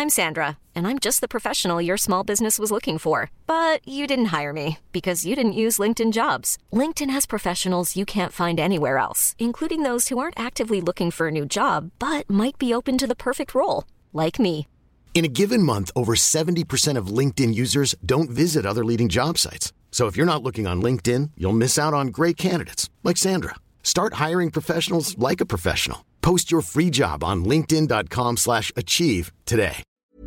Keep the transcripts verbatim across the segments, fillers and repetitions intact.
I'm Sandra, and I'm just the professional your small business was looking for. But you didn't hire me because you didn't use LinkedIn Jobs. LinkedIn has professionals you can't find anywhere else, including those who aren't actively looking for a new job, but might be open to the perfect role, like me. In a given month, over seventy percent of LinkedIn users don't visit other leading job sites. So if you're not looking on LinkedIn, you'll miss out on great candidates like Sandra. Start hiring professionals like a professional. Post your free job on linkedin.com slash achieve today.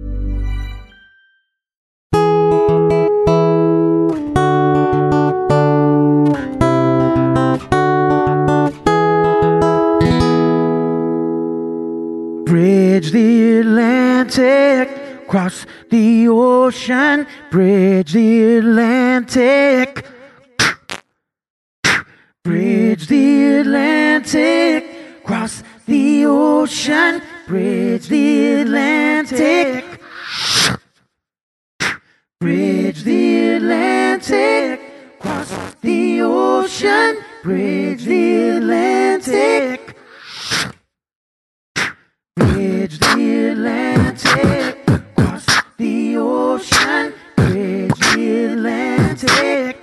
Bridge the Atlantic, cross the ocean, bridge the Atlantic. Bridge the Atlantic, cross the ocean, bridge the Atlantic. Bridge the Atlantic, cross the ocean, bridge the Atlantic. Bridge the Atlantic, cross the ocean, bridge the Atlantic.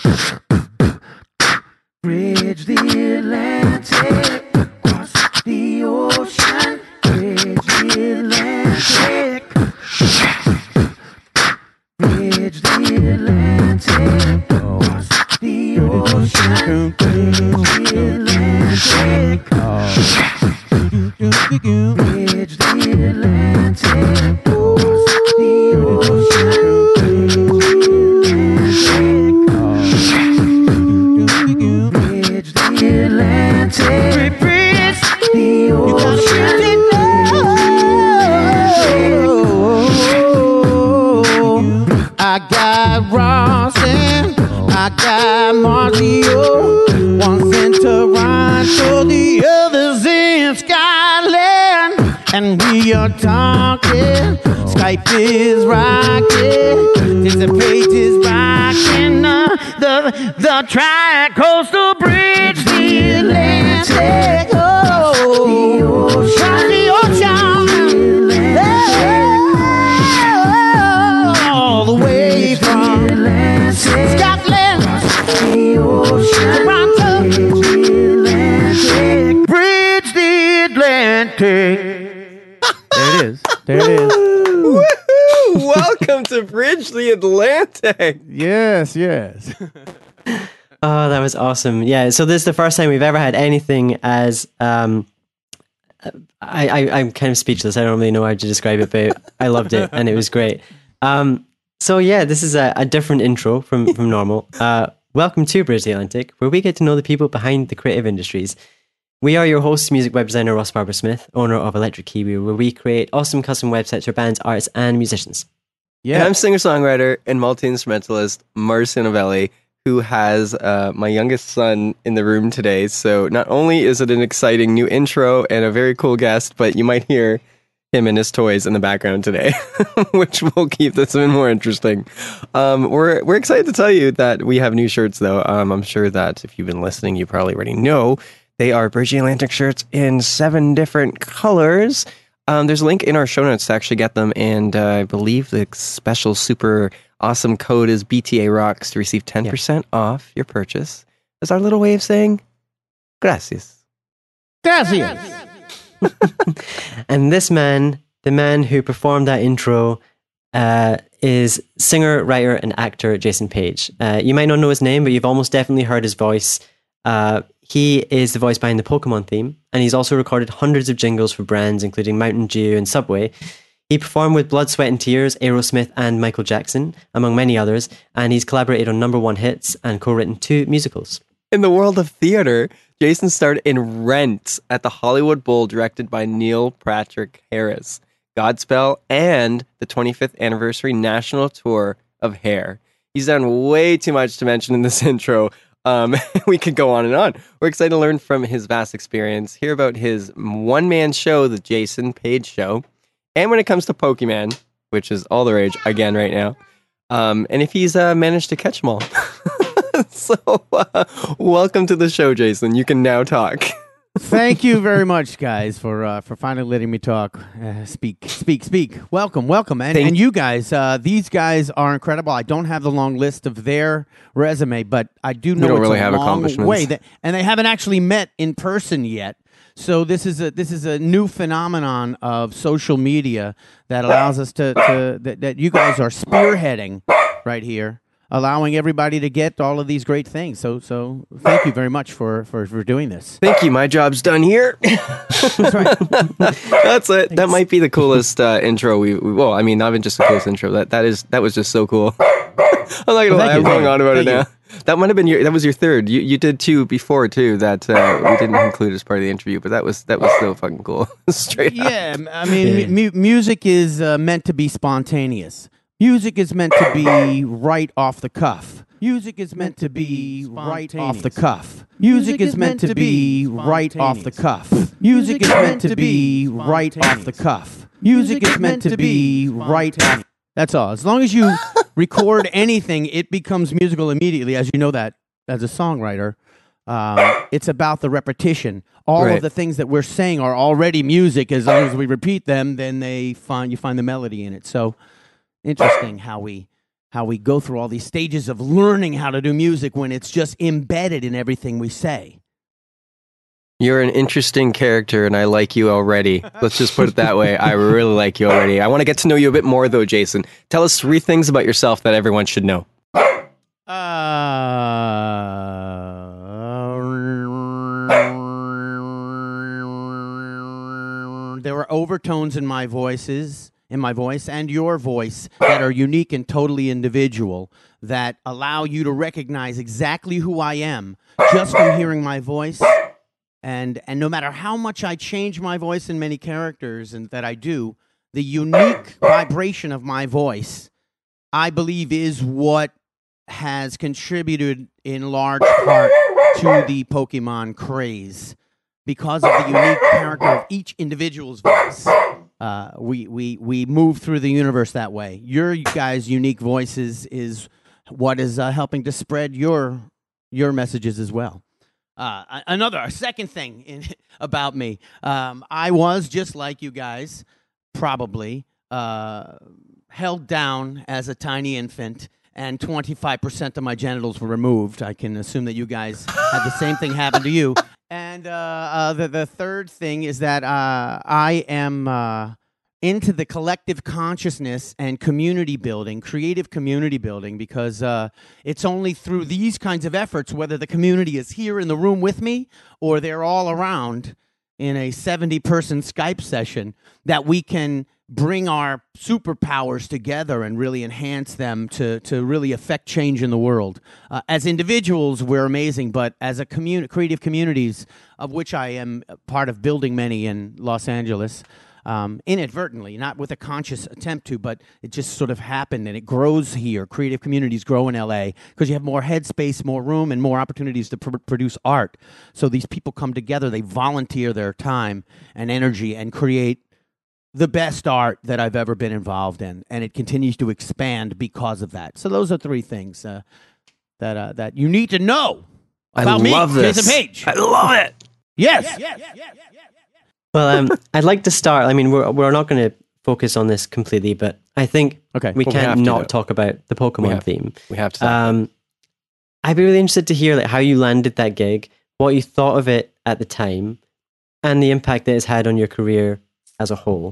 Bridge the Atlantic, cross the ocean, bridge the Atlantic. Bridge the Atlantic, cross the ocean, bridge the Atlantic. Bridge the Atlantic, cross the ocean, bridge the Atlantic. Bridge the Atlantic, bridge the ocean, I got Rawson, I got Marcio, one's in Toronto, the other's in Scotland, and we are talking. Skype is rocking, this page is rocking. Uh, the the tri-coastal bridge, the Atlantic, oh, the ocean, the ocean, oh, all the way from Scotland, the ocean, Toronto, bridge the Atlantic. There it is. There it is. Woo-hoo! Welcome to Bridge the Atlantic. Yes, yes. Oh, that was awesome. Yeah, so this is the first time we've ever had anything as... Um, I, I, I'm kind of speechless. I don't really know how to describe it, but I loved it, and it was great. Um, so yeah, this is a, a different intro from, from normal. Uh, welcome to Bridge the Atlantic, where we get to know the people behind the creative industries. We are your hosts, music web designer Ross Barber-Smith, owner of Electric Kiwi, where we create awesome custom websites for bands, artists, and musicians. Yeah, and I'm singer-songwriter and multi-instrumentalist Marcio Novelli, who has uh, my youngest son in the room today. So not only is it an exciting new intro and a very cool guest, but you might hear him and his toys in the background today, which will keep this even more interesting. Um, we're we're excited to tell you that we have new shirts, though. Um, I'm sure that if you've been listening, you probably already know. They are Bridge the Atlantic shirts in seven different colors. Um, there's a link in our show notes to actually get them, and uh, I believe the special super awesome code is B T A Rocks to receive ten percent yeah. off your purchase. That's our little way of saying gracias. Gracias. And this man, the man who performed that intro, uh, is singer, writer, and actor Jason Page. Uh, you might not know his name, but you've almost definitely heard his voice. Uh, he is the voice behind the Pokemon theme, and he's also recorded hundreds of jingles for brands, including Mountain Dew and Subway. He performed with Blood, Sweat and Tears, Aerosmith, and Michael Jackson, among many others, and he's collaborated on number one hits and co-written two musicals. In the world of theater, Jason starred in Rent at the Hollywood Bowl, directed by Neil Patrick Harris, Godspell, and the twenty-fifth anniversary national tour of Hair. He's done way too much to mention in this intro. Um, we could go on and on. We're excited to learn from his vast experience, hear about his one-man show, The Jason Page Show, and when it comes to Pokemon, which is all the rage again right now, um, and if he's uh, managed to catch them all. So, uh, welcome to the show, Jason. You can now talk. Thank you very much, guys, for uh, for finally letting me talk. Uh, speak, speak, speak. Welcome, welcome, and Thank- and you guys. Uh, these guys are incredible. I don't have the long list of their resume, but I do know don't it's really a have long accomplishments. way. That, and they haven't actually met in person yet. So this is a this is a new phenomenon of social media that allows us to, to that, that you guys are spearheading right here, allowing everybody to get all of these great things. So so thank you very much for for, for doing this. Thank you. My job's done here. That's right. That's it. That might be the coolest uh, intro we, we. Well, I mean, not even just the coolest intro. That that is that was just so cool. I'm not gonna Well, lie. thank I'm you, going thank on you, about it thank now. That might have been your. That was your third. You you did two before too. That uh, we didn't include as part of the interview, but that was that was so fucking cool. Straight up. Yeah, m- I mean, mu- music is uh, meant to be spontaneous. Music is meant to be right off the cuff. Music is meant to be right off the cuff. Music is meant to be right off the cuff. Music is meant to be right off the cuff. Music is meant to be right off. That's all. As long as you record anything, it becomes musical immediately, as you know that as a songwriter. Um, it's about the repetition. All Right. of the things that we're saying are already music. As long as we repeat them, then they find you find the melody in it. So interesting how we how we go through all these stages of learning how to do music when it's just embedded in everything we say. You're an interesting character, and I like you already. Let's just put it that way. I really like you already. I want to get to know you a bit more, though, Jason. Tell us three things about yourself that everyone should know. Uh, there are overtones in my voices, in my voice and your voice that are unique and totally individual that allow you to recognize exactly who I am just from hearing my voice. And and no matter how much I change my voice in many characters and that I do, the unique vibration of my voice, I believe, is what has contributed in large part to the Pokemon craze because of the unique character of each individual's voice. Uh, we, we, we move through the universe that way. Your guys' unique voices is what is uh, helping to spread your your messages as well. Uh, another, a second thing in, about me, um, I was just like you guys, probably uh, held down as a tiny infant, and twenty-five percent of my genitals were removed. I can assume that you guys had the same thing happen to you. And uh, uh, the, the third thing is that uh, I am uh, into the collective consciousness and community building, creative community building, because uh, it's only through these kinds of efforts, whether the community is here in the room with me or they're all around in a seventy-person Skype session, that we can bring our superpowers together and really enhance them to, to really affect change in the world. Uh, as individuals, we're amazing, but as a communi- creative communities, of which I am part of building many in Los Angeles, um, inadvertently, not with a conscious attempt to, but it just sort of happened, and it grows here. Creative communities grow in L A because you have more headspace, more room, and more opportunities to pr- produce art. So these people come together, they volunteer their time and energy and create the best art that I've ever been involved in, and it continues to expand because of that. So those are three things uh, that uh, that you need to know about I love me, this. Jason Page. I love it. Yes. yes, yes, yes, yes. Well, um, I'd like to start. I mean, we're we're not going to focus on this completely, but I think Okay, we well, we can't have to, not though. talk about the We Pokemon have- theme. We have to. Talk. Um, I'd be really interested to hear like how you landed that gig, what you thought of it at the time, and the impact that it's had on your career as a whole.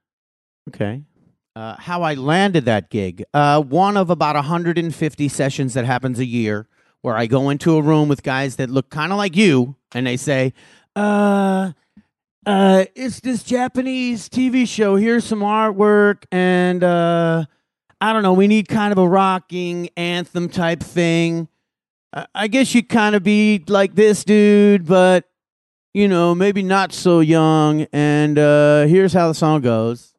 Okay. Uh, how I landed that gig. Uh, one of about one hundred fifty sessions that happens a year where I go into a room with guys that look kind of like you, and they say, uh, uh, it's this Japanese T V show. Here's some artwork, and uh, I don't know, we need kind of a rocking anthem type thing. Uh, I guess you kind of be like this dude, but, you know, maybe not so young, and uh, here's how the song goes.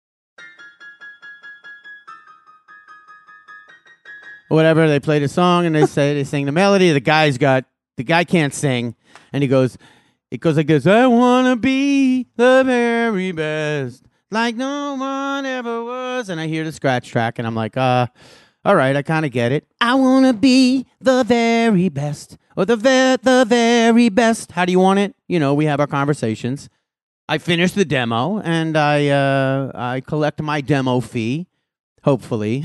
Whatever, they play the song and they say they sing the melody. The guy's got the guy can't sing, and he goes, it goes like this: I wanna be the very best, like no one ever was. And I hear the scratch track, and I'm like, uh, all right, I kind of get it. I wanna be the very best, or the ve- the very best. How do you want it? You know, we have our conversations. I finish the demo, and I uh, I collect my demo fee, hopefully.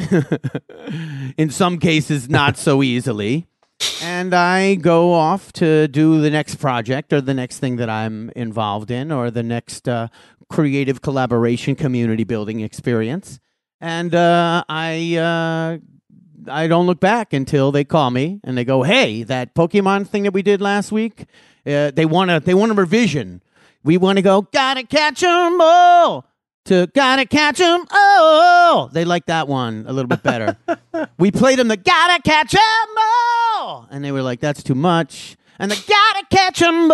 In some cases, not so easily. And I go off to do the next project or the next thing that I'm involved in or the next uh, creative collaboration community building experience. And uh, I uh, I don't look back until they call me and they go, hey, that Pokemon thing that we did last week, uh, they want a, they want a revision. We want to go, gotta catch 'em all. To gotta catch 'em all. They like that one a little bit better. We played them the gotta catch 'em all. And they were like, that's too much. And the gotta catch 'em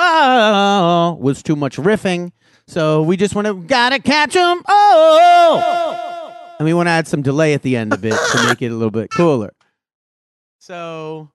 all was too much riffing. So we just want to gotta catch 'em all. And we want to add some delay at the end of it to make it a little bit cooler. So,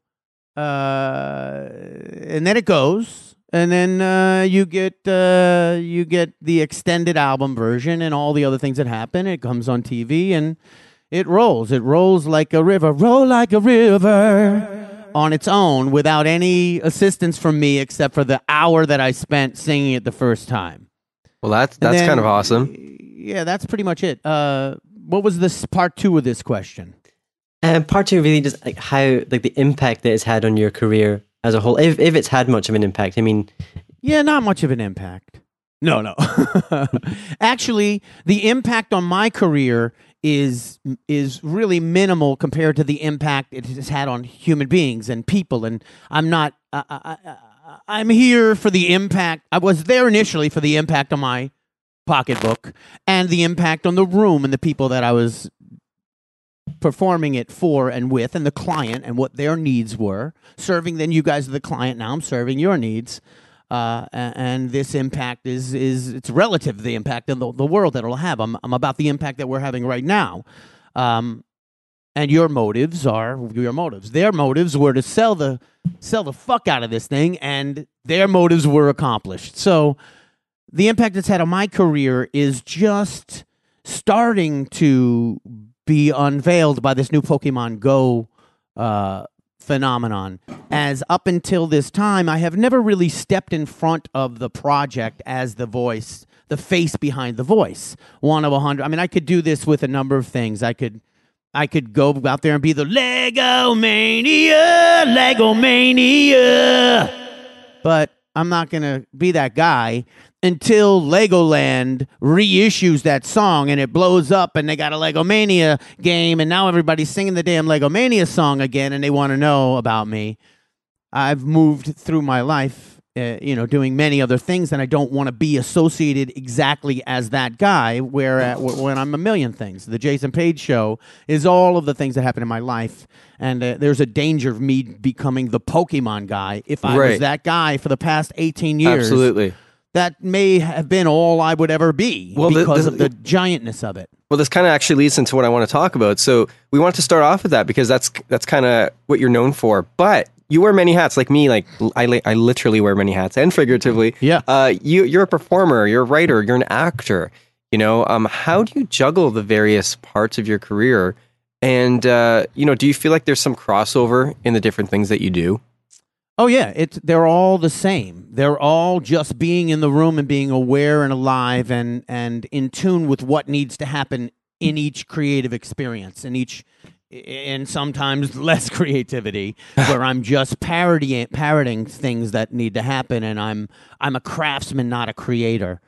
uh, and then it goes. And then uh, you get uh, you get the extended album version and all the other things that happen. It comes on T V and it rolls. It rolls like a river, roll like a river on its own without any assistance from me except for the hour that I spent singing it the first time. Well, that's that's then, kind of awesome. Yeah, that's pretty much it. Uh, what was this part two of this question? And part two really just like how like the impact that it's had on your career as a whole, if if it's had much of an impact. I mean, yeah, not much of an impact. No, no. Actually, the impact on my career is is really minimal compared to the impact it has had on human beings and people. And I'm not. Uh, I, I, I'm here for the impact. I was there initially for the impact on my pocketbook and the impact on the room and the people that I was performing it for and with, and the client and what their needs were. Serving, then you guys are the client. Now I'm serving your needs, uh, and, and this impact is is it's relative to the impact in the, the world that it'll have. I'm I'm about the impact that we're having right now, um, and your motives are your motives. Their motives were to sell the sell the fuck out of this thing, and their motives were accomplished. So the impact it's had on my career is just starting to be unveiled by this new Pokemon Go uh, phenomenon. As up until this time, I have never really stepped in front of the project as the voice, the face behind the voice. One of a hundred. I mean, I could do this with a number of things. I could, I could go out there and be the Lego Mania, Lego Mania, but I'm not gonna be that guy until Legoland reissues that song and it blows up and they got a Legomania game and now everybody's singing the damn Legomania song again and they want to know about me. I've moved through my life, uh, you know, doing many other things, and I don't want to be associated exactly as that guy where uh, w- when I'm a million things. The Jason Page Show is all of the things that happen in my life, and uh, there's a danger of me becoming the Pokemon guy if I Right. was that guy for the past eighteen years. Absolutely. That may have been all I would ever be Well, the- because the- of the giantness of it. Well, this kind of actually leads into what I want to talk about. So we want to start off with that because that's that's kind of what you're known for. But you wear many hats, like me. Like I, li- I literally wear many hats, and figuratively. Yeah. Uh, you you're a performer, you're a writer, you're an actor. You know, um, how do you juggle the various parts of your career? And uh, you know, do you feel like there's some crossover in the different things that you do? Oh yeah, it's they're all the same. They're all just being in the room and being aware and alive and and in tune with what needs to happen in each creative experience, in each and sometimes less creativity, where I'm just parodying parroting things that need to happen, and I'm I'm a craftsman, not a creator.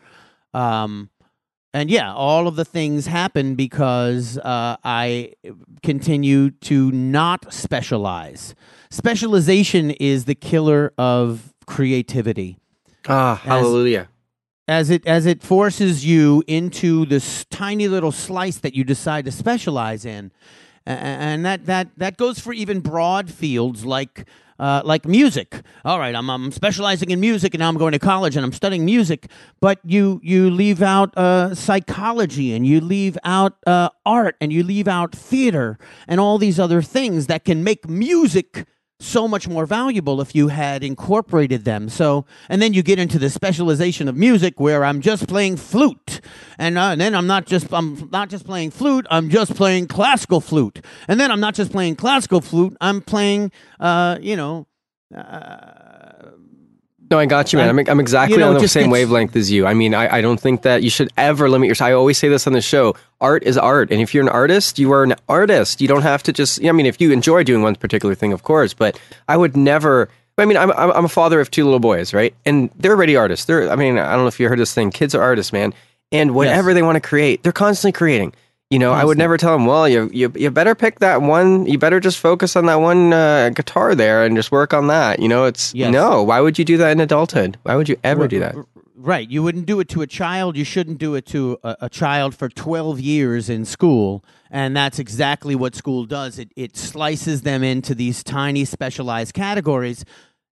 Um, and yeah, all of the things happen because uh, I continue to not specialize. Specialization is the killer of creativity. Ah, hallelujah. As it as it forces you into this tiny little slice that you decide to specialize in. A- And that, that, that goes for even broad fields like uh, like music. All right, I'm, I'm specializing in music, and now I'm going to college and I'm studying music. But you you leave out uh, psychology, and you leave out uh, art, and you leave out theater, and all these other things that can make music so much more valuable if you had incorporated them. So, and then you get into the specialization of music where I'm just playing flute, and, uh, and then I'm not just I'm not just playing flute. I'm just playing classical flute, and then I'm not just playing classical flute. I'm playing, uh, you know, Uh, No, I got you, man. I'm, I'm exactly you know, on the just same gets- wavelength as you. I mean, I, I don't think that you should ever limit yourself. I always say this on the show. Art is art. And if you're an artist, you are an artist. You don't have to just, I mean, if you enjoy doing one particular thing, of course, but I would never, I mean, I'm, I'm I'm a father of two little boys, right? And they're already artists. They're, I mean, I don't know if you heard this thing. Kids are artists, man. And whatever Yes. they want to create, they're constantly creating. You know, I would Constantly. never tell them, well, you, you you better pick that one, you better just focus on that one uh, guitar there and just work on that. You know, it's, Yes. no, why would you do that in adulthood? Why would you ever do that? Right. You wouldn't do it to a child. You shouldn't do it to a, a child for twelve years in school. And that's exactly what school does. It, it slices them into these tiny specialized categories.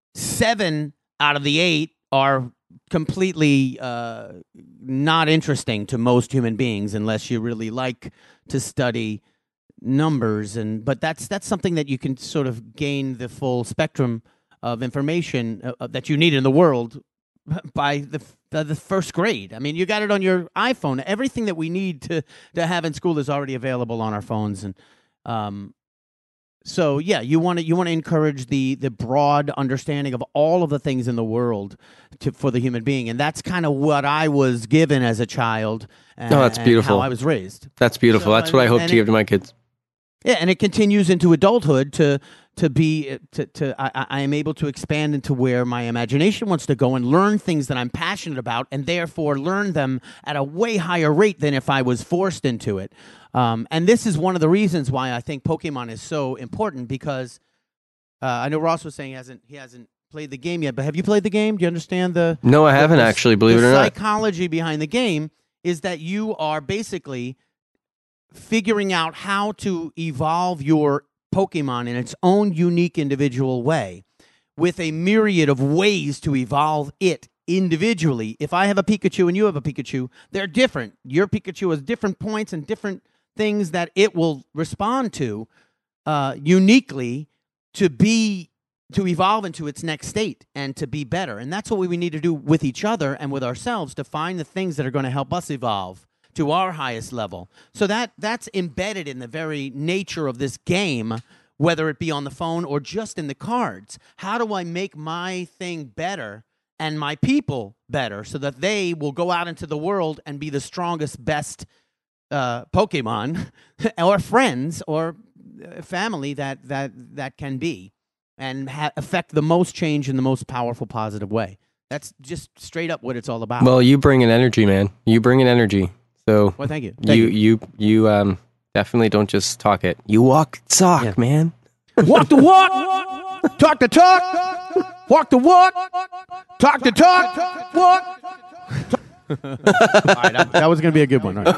Seven out of the eight are completely uh, not interesting to most human beings unless you really like to study numbers. And but that's that's something that you can sort of gain the full spectrum of information uh, that you need in the world by the uh, the first grade. I mean, you got it on your iPhone. Everything that we need to to have in school is already available on our phones. And um, so, yeah, you want to you want to encourage the the broad understanding of all of the things in the world to, for the human being, and that's kind of what I was given as a child. And, Oh, that's and beautiful. how I was raised. That's beautiful. So, That's what I and- hope and to it- give to my kids. Yeah, and it continues into adulthood to to be to to I, I I am able to expand into where my imagination wants to go and learn things that I'm passionate about, and therefore learn them at a way higher rate than if I was forced into it. Um, and this is one of the reasons why I think Pokemon is so important, because uh, I know Ross was saying he hasn't he hasn't played the game yet, but have you played the game? Do you understand the No, I the- haven't the- actually, believe the it or not. psychology behind the game is that you are basically figuring out how to evolve your Pokemon in its own unique individual way, with a myriad of ways to evolve it individually. If I have a Pikachu and you have a Pikachu, they're different. Your Pikachu has different points and different things that it will respond to uh, uniquely to be to evolve into its next state and to be better. And that's what we need to do with each other and with ourselves, to find the things that are going to help us evolve to our highest level. So that that's embedded in the very nature of this game, whether it be on the phone or just in the cards. How do I make my thing better and my people better so that they will go out into the world and be the strongest, best uh, Pokemon or friends or uh, family that that that can be, and ha- affect the most change in the most powerful, positive way. That's just straight up what it's all about. Well, you bring an energy, man. You bring an energy. So Well, thank you. Thank you, you. you, you, um, definitely don't just talk it. You walk talk, Yeah. man. Walk the walk, talk the talk, walk the walk, talk the talk, walk. All right, that, that was going to be a good one. All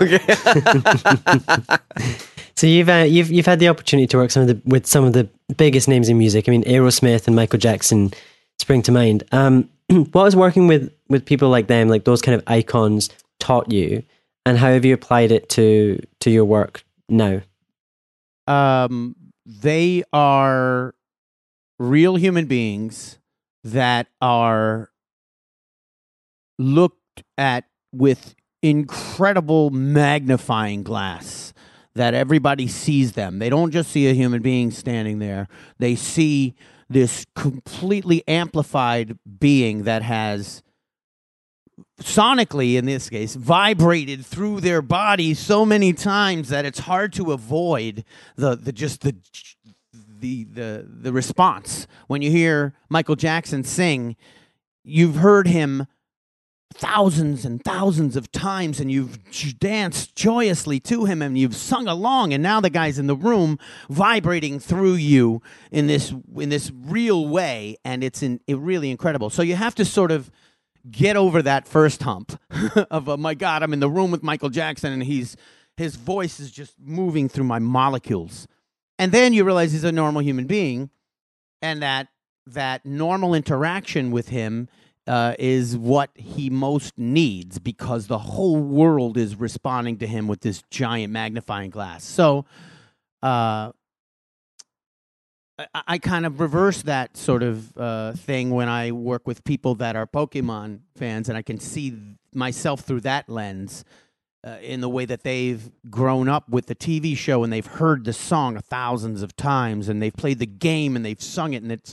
right. So you've uh, you've you've had the opportunity to work some of the with some of the biggest names in music. I mean, Aerosmith and Michael Jackson spring to mind. Um, what has working with with people like them, like those kind of icons, taught you, and how have you applied it to to your work now? Um, they are real human beings that are looked at with incredible magnifying glass, that everybody sees them. They don't just see a human being standing there. They see this completely amplified being that has, sonically in this case, vibrated through their body so many times that it's hard to avoid the, the just the the the the response. When you hear Michael Jackson sing, you've heard him thousands and thousands of times, and you've j- danced joyously to him, and you've sung along, and now the guy's in the room vibrating through you in this in this real way, and it's in, it really incredible. So you have to sort of get over that first hump of, oh my God, I'm in the room with Michael Jackson, and he's his voice is just moving through my molecules. And then you realize he's a normal human being, and that that normal interaction with him uh, is what he most needs, because the whole world is responding to him with this giant magnifying glass. So uh, I, I kind of reverse that sort of uh, thing when I work with people that are Pokemon fans, and I can see myself through that lens. Uh, in the way that they've grown up with the T V show, and they've heard the song thousands of times, and they've played the game and they've sung it, and it's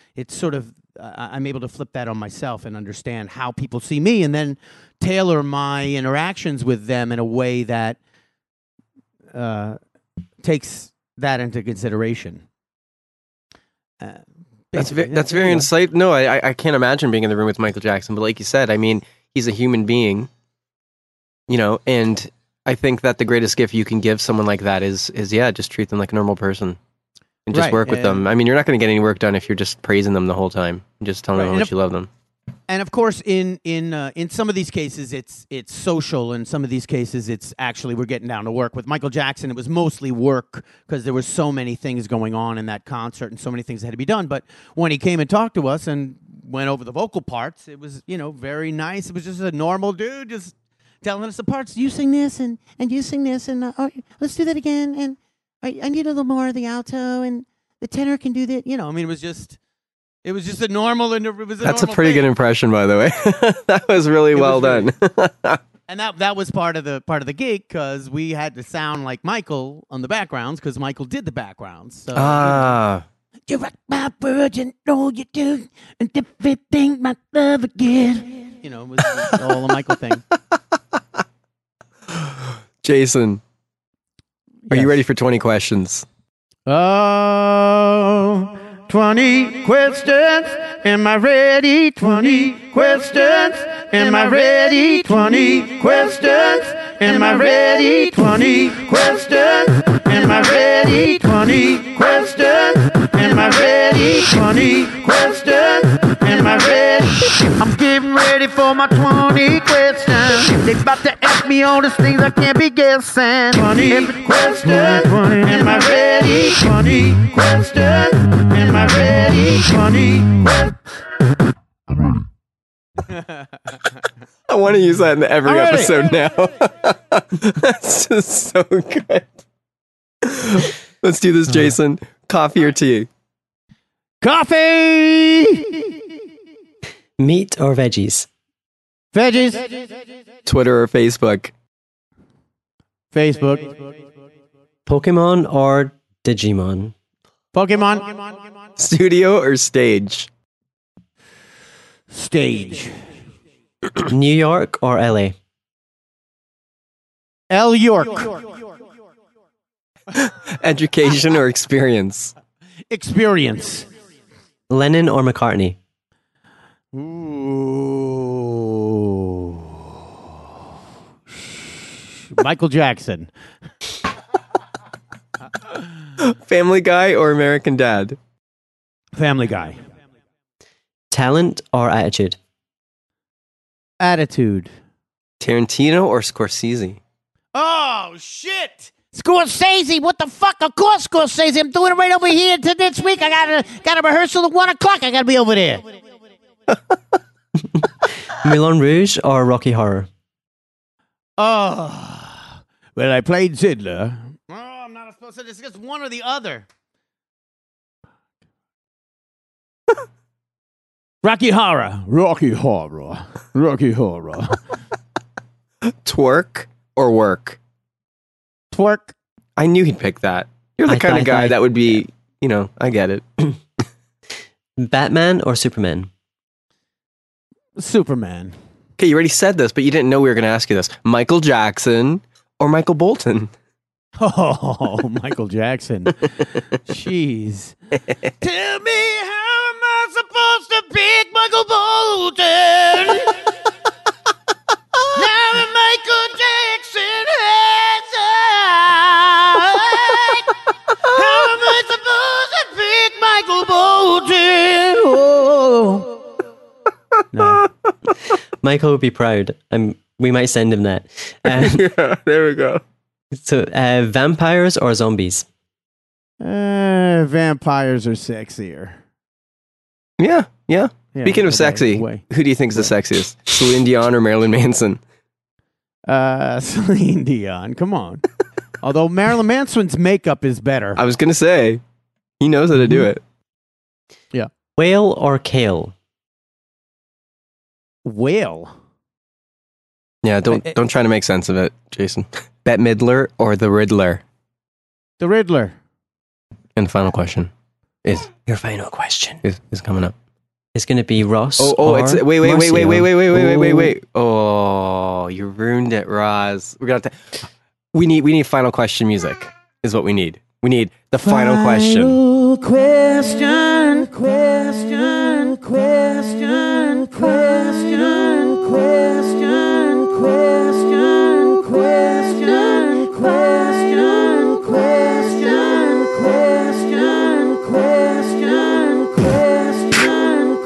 it's sort of uh, I'm able to flip that on myself and understand how people see me, and then tailor my interactions with them in a way that uh, takes that into consideration. Uh, That's very, that's very insightful. No, I I can't imagine being in the room with Michael Jackson. But like you said, I mean, he's a human being, you know, and I think that the greatest gift you can give someone like that is is yeah, just treat them like a normal person and just Right, work with and- them. I mean, you're not going to get any work done if you're just praising them the whole time, just telling Right, them how and much if- you love them. And of course, in in uh, in some of these cases, it's it's social. In some of these cases, it's actually we're getting down to work. With Michael Jackson, it was mostly work because there were so many things going on in that concert and so many things that had to be done. But when he came and talked to us and went over the vocal parts, it was you know very nice. It was just a normal dude just telling us the parts. You sing this and and you sing this and uh, oh, let's do that again. And I, I need a little more of the alto and the tenor can do that. You know, I mean, it was just. It was just a normal, and it was a That's a normal pretty thing. good impression, by the way. That was really It well was done. And that that was part of the part of the gig because we had to sound like Michael on the backgrounds because Michael did the backgrounds. So Ah, you rock my world, you know you do, and everything my love again. You know, it was, it was all a Michael thing. Jason, are you Yes. ready for twenty questions? Oh, twenty questions. Am I ready? twenty questions. Am I ready? twenty questions. Am I ready? twenty questions. Am I ready? twenty questions. Am I ready? twenty questions. Am I ready? I'm getting ready for my twenty questions. They about to ask me all these things I can't be guessing. twenty questions. Am I ready? twenty questions. Am I ready? twenty questions. I'm ready. I want to use that in every I'm ready. episode now. That's just so good. Let's do this, Jason. Coffee or tea? Coffee! Meat or veggies? Veggies. Twitter or Facebook? Facebook. Pokemon or Digimon? Pokemon. Studio or stage? Stage. New York or L A? L York. Education or experience? Experience. Lennon or McCartney? Ooh. Michael Jackson. Family Guy or American Dad? Family Guy. Talent or attitude? Attitude. Tarantino or Scorsese? Oh, shit. Scorsese, what the fuck? Of course, Scorsese. I'm doing it right over here to this week. I got a got a rehearsal at one o'clock. I got to be over there. Moulin Rouge or Rocky Horror? Oh, well, I played Zidler. Oh, I'm not supposed to discuss one or the other. Rocky Horror. Rocky Horror. Rocky Horror. Twerk or work? Twerk. I knew he'd pick that. You're the I kind thought- of guy I- that would be, you know, I get it. Batman or Superman? Superman. Okay, you already said this, but you didn't know we were going to ask you this. Michael Jackson or Michael Bolton? Oh, Michael Jackson. Jeez. Tell me, how am I supposed to pick Michael Bolton? Now that Michael Jackson has died, how am I supposed to pick Michael Bolton? Oh. No. Michael would be proud. Um, we might send him that. Um, Yeah, there we go. so, uh, vampires or zombies? Uh, vampires are sexier. Yeah, yeah. Yeah, Speaking of way, sexy, way. who do you think is the sexiest? Celine Dion or Marilyn Manson? Uh, Celine Dion, come on. Although Marilyn Manson's makeup is better. I was going to say, he knows how to do it. Whale or kale? Whale. Yeah, don't I- don't try to make sense of it, Jason. Bette Midler or the Riddler? The Riddler. And the final question. is Your final question is, is coming up. is going to be Ross. Oh, oh, or it's wait, wait, wait, wait, wait, Marcio. wait, wait, wait, wait, wait, Ooh. wait. Oh, you ruined it, Roz. We're gonna have to. We need we need final question music. Is what we need. We need the final question. Final question, question, question, question, question, question, question, question, question, question, question, question, question, question,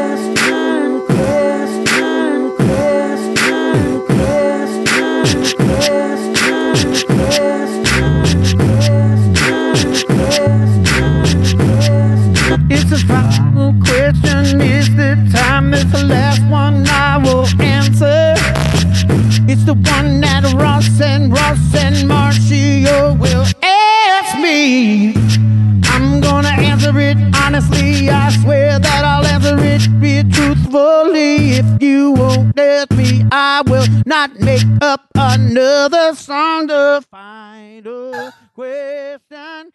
It's a final question. Is the time? It's the last one I will answer. It's the one that Ross and Ross and Marcio will ask me. I'm gonna answer it honestly. I swear that I'll answer it be truthfully. If you won't let me, I will not make up another song. The final question.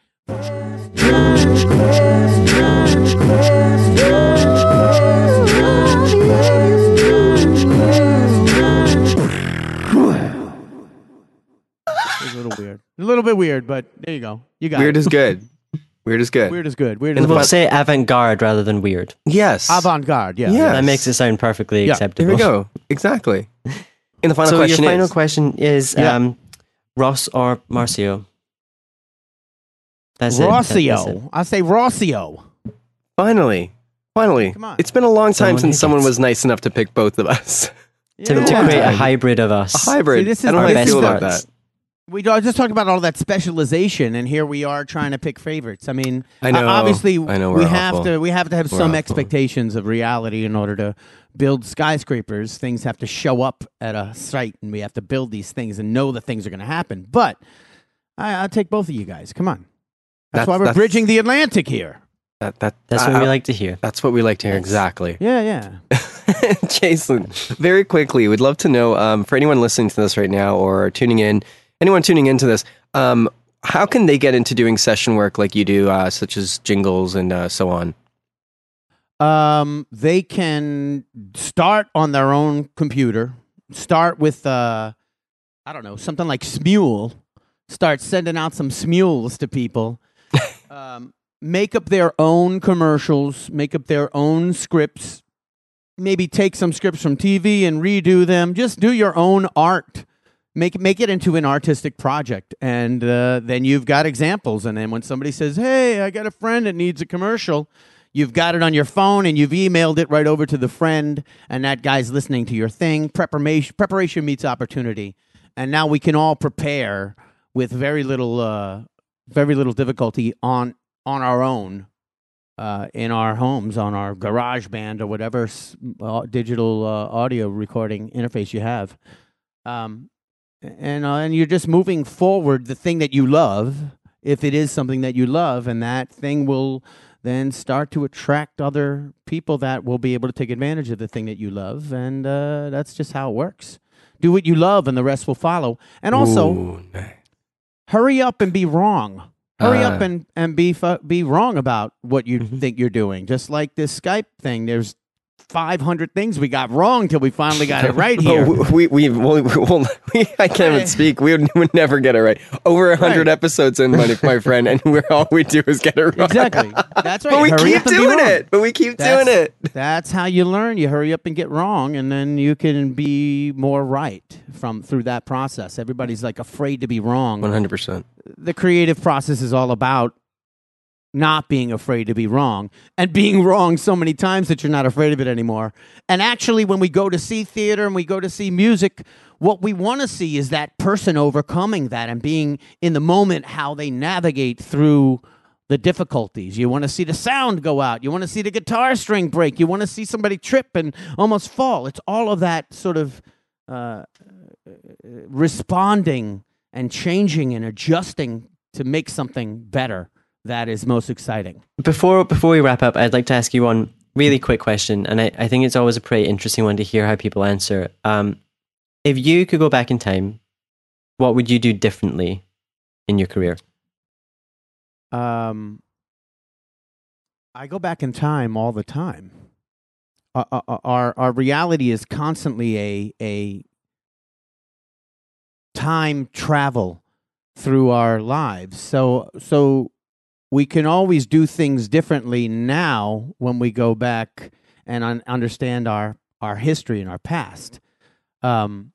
It's a little weird. A little bit weird, but there you go. You got Weird it. is good. Weird is good. Weird is good. Weird In is the We'll good. say avant-garde rather than weird. Yes. Avant-garde, yeah. Yeah. That makes it sound perfectly Yeah. acceptable. There we go. Exactly. And the final So question your final is question is Yeah. um, Ross or Marcio? That's it. That- that's it. Rossio. I say Rossio. finally, finally. Come on. It's been a long time Someone since who someone gets- was nice enough to pick both of us. To, to Yeah. create a hybrid of us. A hybrid. See, this is I don't know our how you best feel about parts. that. We I just talked about all that specialization, and here we are trying to pick favorites. I mean, I know. uh, obviously, I know, we we're have awful. to we have to have We're some awful. expectations of reality in order to build skyscrapers. Things have to show up at a site, and we have to build these things and know that things are going to happen. But I, I'll take both of you guys. Come on, that's, That's- why we're that's- bridging the Atlantic here. That, that, That's I- what we I- like to hear. That's what we like to hear. Exactly. Yeah, yeah. Jason, very quickly, we'd love to know um, for anyone listening to this right now or tuning in, anyone tuning into this, um, how can they get into doing session work like you do, uh, such as jingles and uh, so on? Um, they can start on their own computer. Start with, uh, I don't know, something like Smule. Start sending out some Smules to people. um, make up their own commercials. Make up their own scripts. Maybe take some scripts from T V and redo them. Just do your own art. Make make it into an artistic project, and uh, then you've got examples. And then when somebody says, "Hey, I got a friend that needs a commercial," you've got it on your phone, and you've emailed it right over to the friend, and that guy's listening to your thing. Preparation preparation meets opportunity, and now we can all prepare with very little uh, very little difficulty on on our own. Uh, in our homes, on our garage band or whatever s- uh, digital uh, audio recording interface you have. Um, and, uh, and you're just moving forward the thing that you love, if it is something that you love, and that thing will then start to attract other people that will be able to take advantage of the thing that you love. And uh, that's just how it works. Do what you love and the rest will follow. And also, Ooh, nice. hurry up and be wrong. Hurry Uh. up and, and be fu- be wrong about what you Mhm. think you're doing. Just like this Skype thing, there's five hundred things we got wrong till we finally got it right here. Oh, we, we, we, we, we, I can't even Right. speak. We would, would never get it right. Over a hundred Right. episodes in, my, my friend, and we're, all we do is get it wrong. Exactly. That's right. But we Hurry keep up and be doing wrong. it. But we keep That's- doing it. That's how you learn. You hurry up and get wrong, and then you can be more right from through that process. Everybody's like afraid to be wrong. One hundred percent. The creative process is all about not being afraid to be wrong and being wrong so many times that you're not afraid of it anymore. And actually, when we go to see theater and we go to see music, what we want to see is that person overcoming that and being in the moment, how they navigate through the difficulties. You want to see the sound go out. You want to see the guitar string break. You want to see somebody trip and almost fall. It's all of that sort of uh, responding and changing and adjusting to make something better that is most exciting. Before before we wrap up, I'd like to ask you one really quick question, and I, I think it's always a pretty interesting one to hear how people answer. Um, if you could go back in time, what would you do differently in your career? Um, I go back in time all the time. Our our our, our reality is constantly a a time travel through our lives. So so we can always do things differently now when we go back and un- understand our our history and our past. Um,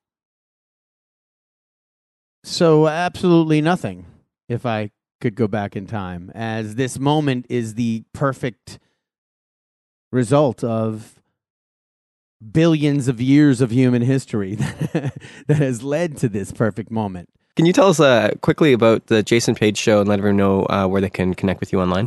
so absolutely nothing if I could go back in time, as this moment is the perfect result of billions of years of human history that has led to this perfect moment. Can you tell us uh, quickly about the Jason Page Show and let everyone know uh, where they can connect with you online?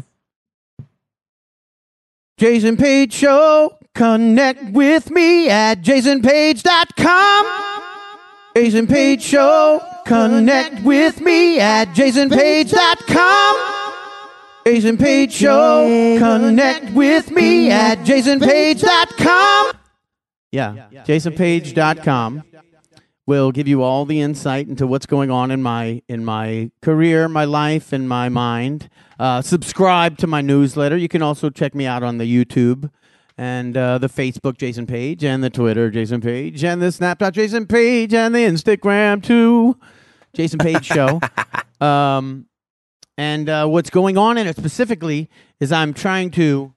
Jason Page Show. Connect with me at jason page dot com. Jason Page Show. Connect with me at jason page dot com. Jason Page Show. Connect with me at jason page dot com. Yeah, jason page dot com will give you all the insight into what's going on in my in my career, my life, and my mind. Uh, subscribe to my newsletter. You can also check me out on the YouTube and uh, the Facebook Jason Page and the Twitter Jason Page and the Snapchat Jason Page and the Instagram too. Jason Page Show. Um, and uh, what's going on in it specifically is I'm trying to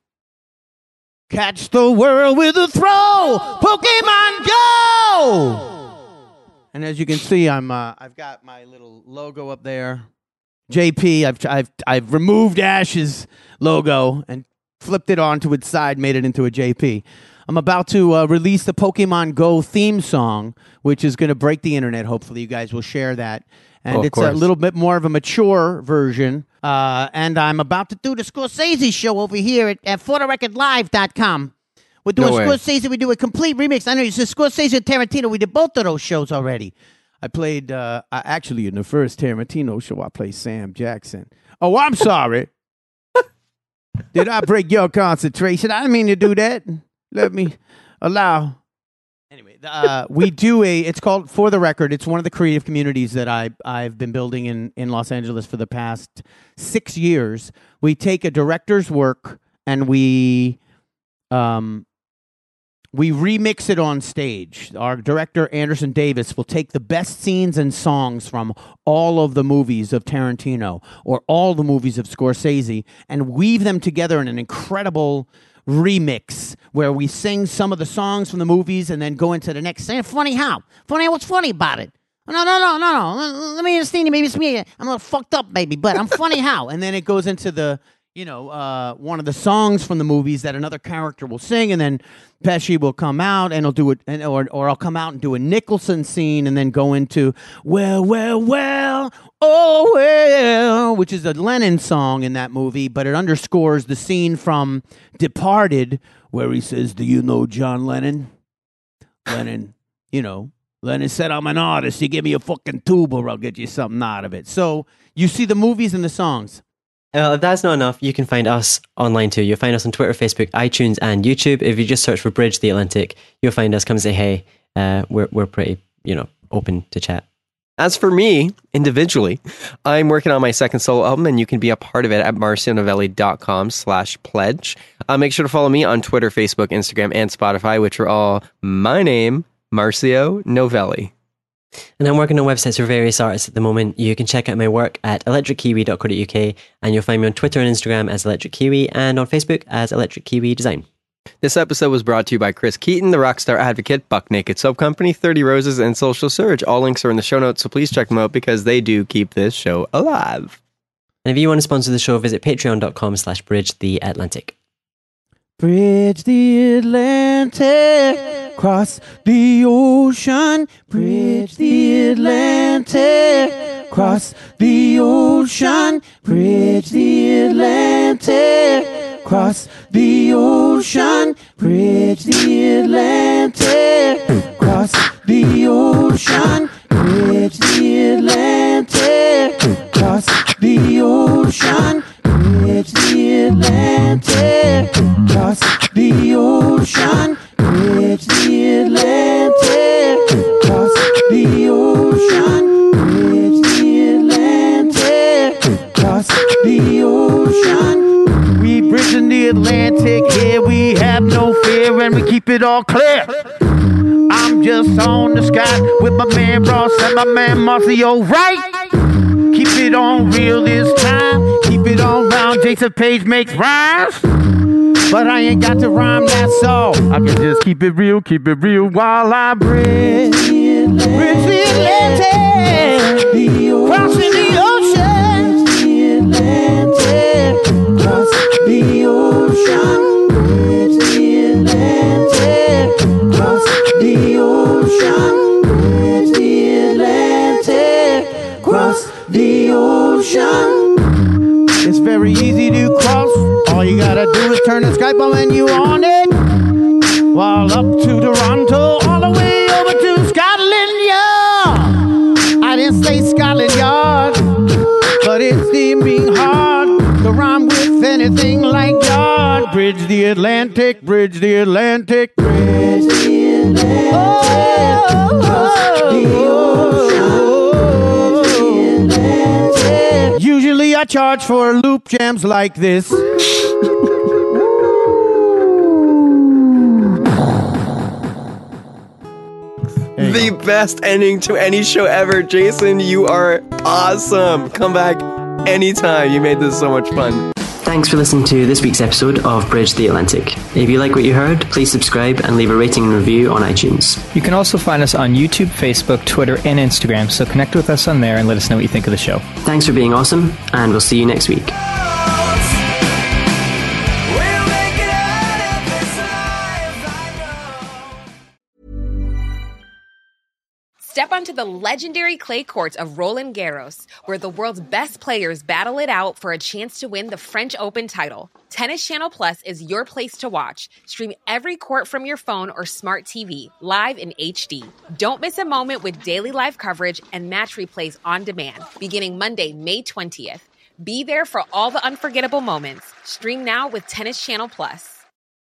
catch the world with a throw. Pokemon Go! And as you can see, I'm uh, I've got my little logo up there. J P, I've I've I've removed Ash's logo and flipped it onto its side, made it into a J P. I'm about to uh, release the Pokemon Go theme song, which is going to break the internet. Hopefully, you guys will share that. And oh, it's course. a little bit more of a mature version. Uh, and I'm about to do the Scorsese show over here at, at for the record live dot com. We're doing No way. Scorsese. We do a complete remix. I know you said Scorsese and Tarantino. We did both of those shows already. I played, uh, I, actually, in the first Tarantino show, I played Sam Jackson. Oh, I'm sorry. Did I break your concentration? I didn't mean to do that. Let me allow. Anyway, uh, we do a, it's called For the Record. It's one of the creative communities that I, I've been building in, in Los Angeles for the past six years. We take a director's work and we, um, we remix it on stage. Our director, Anderson Davis, will take the best scenes and songs from all of the movies of Tarantino or all the movies of Scorsese and weave them together in an incredible remix where we sing some of the songs from the movies and then go into the next scene. Funny how? Funny what's funny about it? No, no, no, no, no. Let me understand you. Maybe it's me. I'm a little fucked up, baby, but I'm funny how? And then it goes into the, you know, uh, one of the songs from the movies that another character will sing, and then Pesci will come out and he'll do it, and, or or I'll come out and do a Nicholson scene, and then go into well, well, well, oh well, which is a Lennon song in that movie, but it underscores the scene from Departed where he says, "Do you know John Lennon?" Lennon, you know, Lennon said, "I'm an artist. You give me a fucking tuba, or I'll get you something out of it." So you see the movies and the songs. Uh, if that's not enough, you can find us online too. You'll find us on Twitter, Facebook, iTunes, and YouTube. If you just search for Bridge the Atlantic, you'll find us. Come say hey. Uh, we're we're pretty, you know, open to chat. As for me, individually, I'm working on my second solo album, and you can be a part of it at marcionovelli.com slash pledge. Uh, make sure to follow me on Twitter, Facebook, Instagram, and Spotify, which are all my name, Marcio Novelli. And I'm working on websites for various artists at the moment. You can check out my work at electric kiwi dot co dot uk, and you'll find me on Twitter and Instagram as Electric Kiwi, and on Facebook as Electric Kiwi Design. This episode was brought to you by Chris Keaton, the Rockstar Advocate, Buck Naked Soap Company, thirty Roses, and Social Surge. All links are in the show notes, so please check them out because they do keep this show alive. And if you want to sponsor the show, visit patreon.com slash bridge the Atlantic. Bridge the Atlantic, cross the ocean. Bridge the Atlantic, cross the ocean. Bridge the Atlantic, cross the ocean. Bridge the Atlantic, cross the ocean. Bridge the Atlantic, cross the ocean. Bridge the Atlantic, cross the ocean. Bridge the Atlantic, cross the ocean. Bridge the Atlantic, cross the ocean. We bridging the Atlantic. Atlantic. Here we have no fear and we keep it all clear. I'm just on the sky with my man Ross and my man Marcio, right? Keep it on real this time. Keep it on round. Jason Page makes rhymes. But I ain't got to rhyme, that's all. I can just keep it real, keep it real while I bridge. Bridge the Atlantic. Crossing the ocean. Cross the ocean. Bridge the Atlantic. Cross the ocean. Bridge the Atlantic. Cross the ocean. It's very easy to cross. All you gotta do is turn the Skype on and you on it. While up to Toronto, all the way over to Scotland Yard. I didn't say Scotland Yard, but it seemed being hard to rhyme with anything like yard. Bridge the Atlantic, bridge the Atlantic, bridge the Atlantic. Oh, cross the ocean. Usually I charge for loop jams like this. The best ending to any show ever. Jason, you are awesome. Come back anytime. You made this so much fun. Thanks for listening to this week's episode of Bridge the Atlantic. If you like what you heard, please subscribe and leave a rating and review on iTunes. You can also find us on YouTube, Facebook, Twitter, and Instagram, so connect with us on there and let us know what you think of the show. Thanks for being awesome, and we'll see you next week. Step onto the legendary clay courts of Roland Garros, where the world's best players battle it out for a chance to win the French Open title. Tennis Channel Plus is your place to watch. Stream every court from your phone or smart T V, live in H D. Don't miss a moment with daily live coverage and match replays on demand, beginning Monday, May twentieth. Be there for all the unforgettable moments. Stream now with Tennis Channel Plus.